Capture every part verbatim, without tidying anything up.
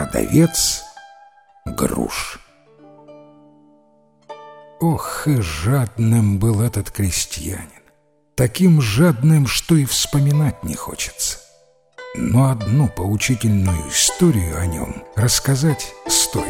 Продавец груш. Ох, и жадным был этот крестьянин, таким жадным, что и вспоминать не хочется. Но одну поучительную историю о нем рассказать стоит.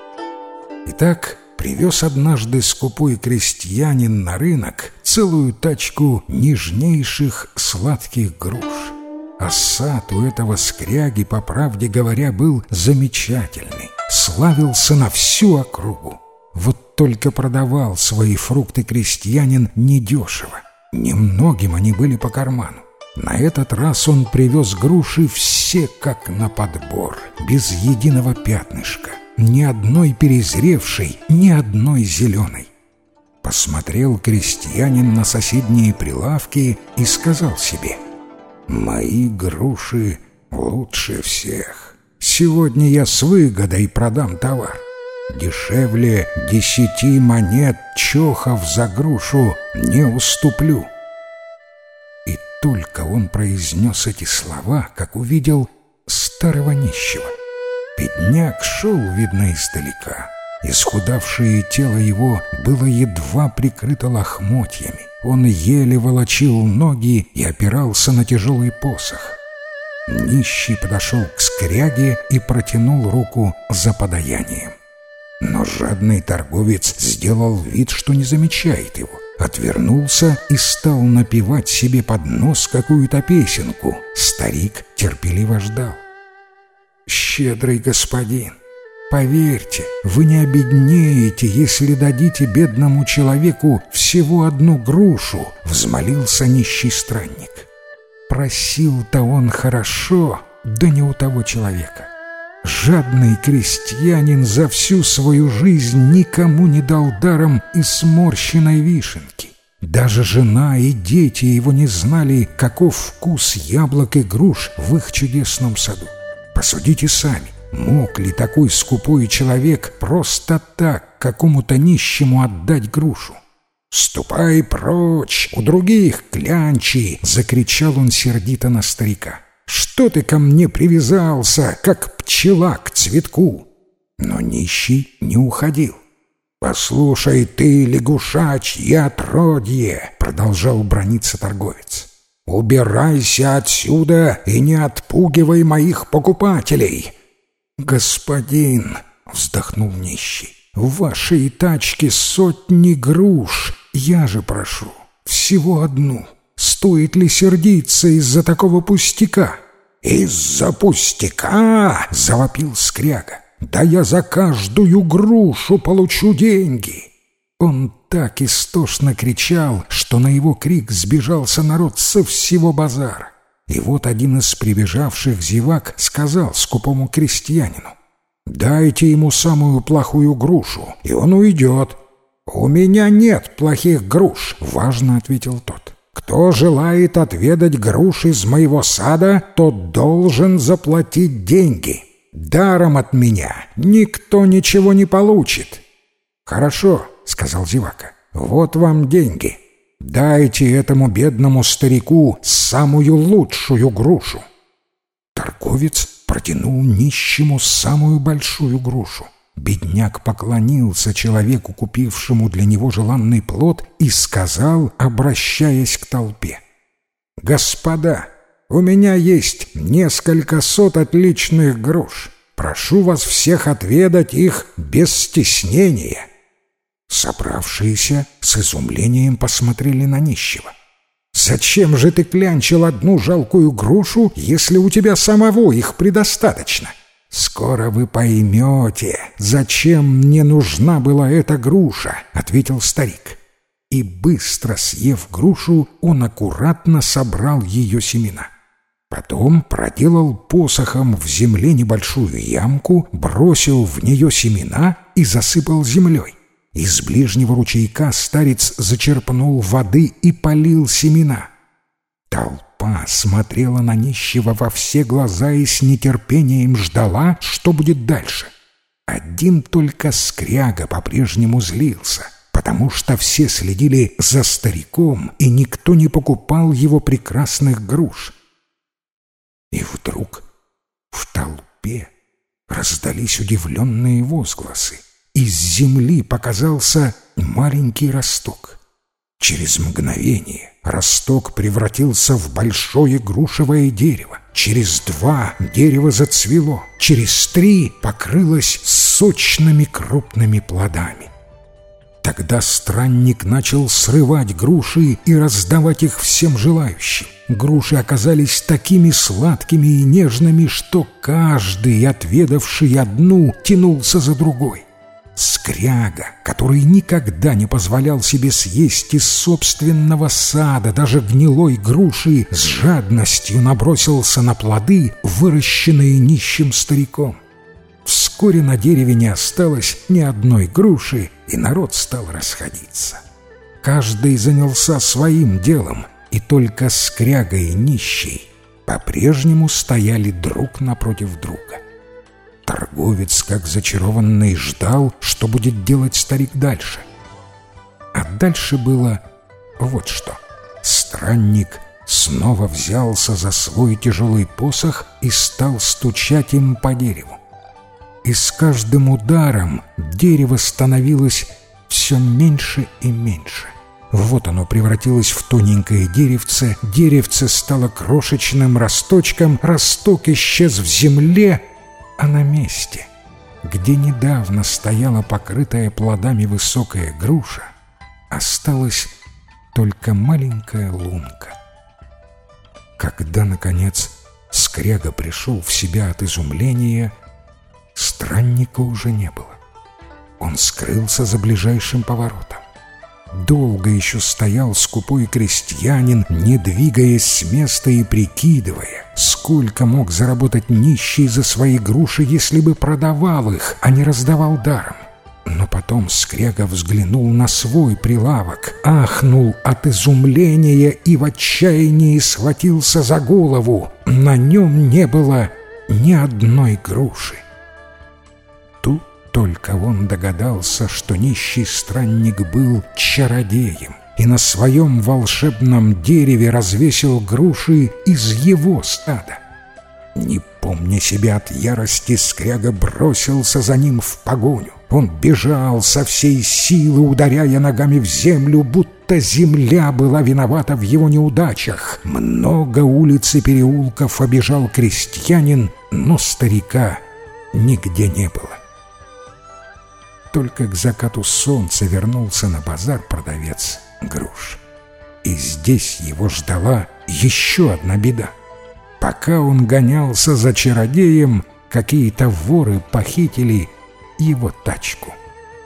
Итак, привез однажды скупой крестьянин на рынок целую тачку нежнейших сладких груш. А сад у этого скряги, по правде говоря, был замечательный, славился на всю округу. Вот только продавал свои фрукты крестьянин недешево, немногим они были по карману. На этот раз он привез груши все как на подбор, без единого пятнышка, ни одной перезревшей, ни одной зеленой. Посмотрел крестьянин на соседние прилавки и сказал себе: «Мои груши лучше всех. Сегодня я с выгодой продам товар. Дешевле десяти монет чохов за грушу не уступлю». И только он произнес эти слова, как увидел старого нищего. Бедняк шел, видно, издалека. Исхудавшее тело его было едва прикрыто лохмотьями. Он еле волочил ноги и опирался на тяжелый посох. Нищий подошел к скряге и протянул руку за подаянием. Но жадный торговец сделал вид, что не замечает его, отвернулся и стал напевать себе под нос какую-то песенку. Старик терпеливо ждал. «Щедрый господин, поверьте, вы не обеднеете, если дадите бедному человеку всего одну грушу», — взмолился нищий странник. Просил-то он хорошо, да не у того человека. Жадный крестьянин за всю свою жизнь никому не дал даром и сморщенной вишенки. Даже жена и дети его не знали, каков вкус яблок и груш в их чудесном саду. Посудите сами, мог ли такой скупой человек просто так какому-то нищему отдать грушу? «Ступай прочь, у других клянчи!» — закричал он сердито на старика. «Что ты ко мне привязался, как пчела к цветку?» Но нищий не уходил. «Послушай ты, лягушачье отродье!» — продолжал браниться торговец. «Убирайся отсюда и не отпугивай моих покупателей!» «Господин!» — вздохнул нищий. «В вашей тачке сотни груш, я же прошу всего одну. Стоит ли сердиться из-за такого пустяка?» «Из-за пустяка?» — завопил скряга. «Да я за каждую грушу получу деньги!» Он так истошно кричал, что на его крик сбежался народ со всего базара. И вот один из прибежавших зевак сказал скупому крестьянину: «Дайте ему самую плохую грушу, и он уйдет». «У меня нет плохих груш», — важно ответил тот. «Кто желает отведать груш из моего сада, тот должен заплатить деньги. Даром от меня никто ничего не получит». «Хорошо», — сказал зевака, — «вот вам деньги. Дайте этому бедному старику самую лучшую грушу». Торговец протянул нищему самую большую грушу. Бедняк поклонился человеку, купившему для него желанный плод, и сказал, обращаясь к толпе: «Господа, у меня есть несколько сот отличных груш. Прошу вас всех отведать их без стеснения». Собравшиеся с изумлением посмотрели на нищего. «Зачем же ты клянчил одну жалкую грушу, если у тебя самого их предостаточно? Скоро вы поймете, зачем мне нужна была эта груша», — ответил старик. И быстро съев грушу, он аккуратно собрал ее семена. Потом проделал посохом в земле небольшую ямку, бросил в нее семена и засыпал землей. Из ближнего ручейка старец зачерпнул воды и полил семена. Толпа смотрела на нищего во все глаза и с нетерпением ждала, что будет дальше. Один только скряга по-прежнему злился, потому что все следили за стариком, и никто не покупал его прекрасных груш. И вдруг в толпе Раздались удивленные возгласы. Из земли показался маленький росток. Через мгновение росток превратился в большое грушевое дерево. Через два дерево зацвело. Через три покрылось сочными крупными плодами. Тогда странник начал срывать груши и раздавать их всем желающим. Груши оказались такими сладкими и нежными, что каждый, отведавший одну, тянулся за другой. Скряга, который никогда не позволял себе съесть из собственного сада даже гнилой груши, с жадностью набросился на плоды, выращенные нищим стариком. Вскоре на дереве не осталось ни одной груши, и народ стал расходиться. Каждый занялся своим делом, и только скряга и нищий по-прежнему стояли друг напротив друга. Торговец, как зачарованный, ждал, что будет делать старик дальше. А дальше было вот что. Странник снова взялся за свой тяжелый посох и стал стучать им по дереву. И с каждым ударом дерево становилось все меньше и меньше. Вот оно превратилось в тоненькое деревце, деревце стало крошечным росточком, росток исчез в земле, а на месте, где недавно стояла покрытая плодами высокая груша, осталась только маленькая лунка. Когда, наконец, скряга пришел в себя от изумления, странника уже не было. Он скрылся за ближайшим поворотом. Долго еще стоял скупой крестьянин, не двигаясь с места и прикидывая, сколько мог заработать нищий за свои груши, если бы продавал их, а не раздавал даром. Но потом скряга взглянул на свой прилавок, ахнул от изумления и в отчаянии схватился за голову. На нем не было ни одной груши. Тут только он догадался, что нищий странник был чародеем и на своем волшебном дереве развесил груши из его стада. Не помня себя от ярости, скряга бросился за ним в погоню. Он бежал со всей силы, ударяя ногами в землю, будто земля была виновата в его неудачах. Много улиц и переулков обежал крестьянин, но старика нигде не было. Только к закату солнца вернулся на базар продавец груш. И здесь его ждала еще одна беда. Пока он гонялся за чародеем, какие-то воры похитили его тачку.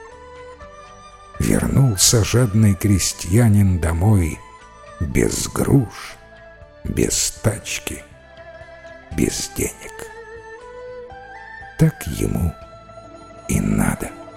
Вернулся жадный крестьянин домой без груш, без тачки, без денег. Так ему и надо.